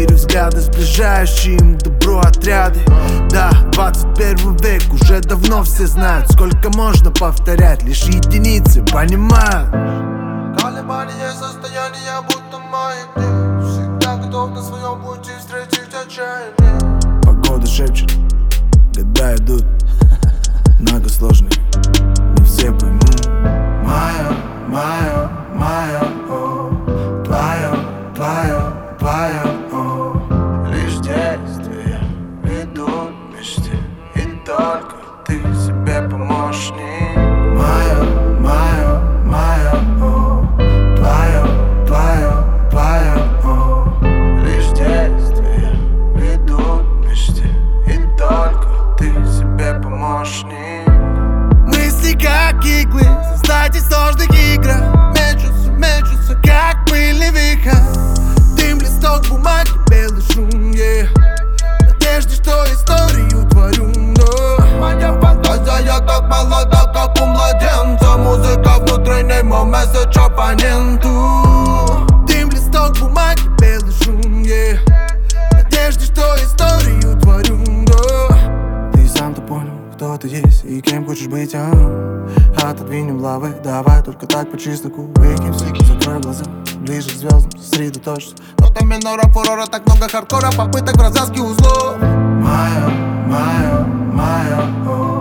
мире взгляды, сближающие им добро отряды. Да, 21 век, уже давно все знают, сколько можно повторять, лишь единицы понимают. Колебания состояния, будто маяк. Всегда готов на своем пути встретить отчаяние. Погода шепчет, года идут, много сложных, не все поймут. Мое, мое, мое, о, твое, твое, твое, о. Лишь действия ведут мечты, и только ты себе помощник. Мое, мое, мое, о, твое, твое, твое, о. Лишь действия ведут мечты, и только ты себе помощник. Мысли как иглы, создать из сложных игр. Мечутся, мечутся, как пыльный вихрь. Дым, листок бумаги, белый шум, yeah. Надежде, что историю творю, но Моя фантазия так молода, как у младенца. Музыка внутренний мой месседж оппоненту. дым, листок бумаги, белый шум, yeah. Надежде, что историю творю, но ты сам-то понял, кто ты есть и кем хочешь быть, Отодвинем лавы, давай только так по чесноку выкинемся. Закрой глаза, ближе к звездам, сосредоточься. Нота минора, фурора, так много хардкора, попыток в развязке узлов. Мое, мое, мое, о.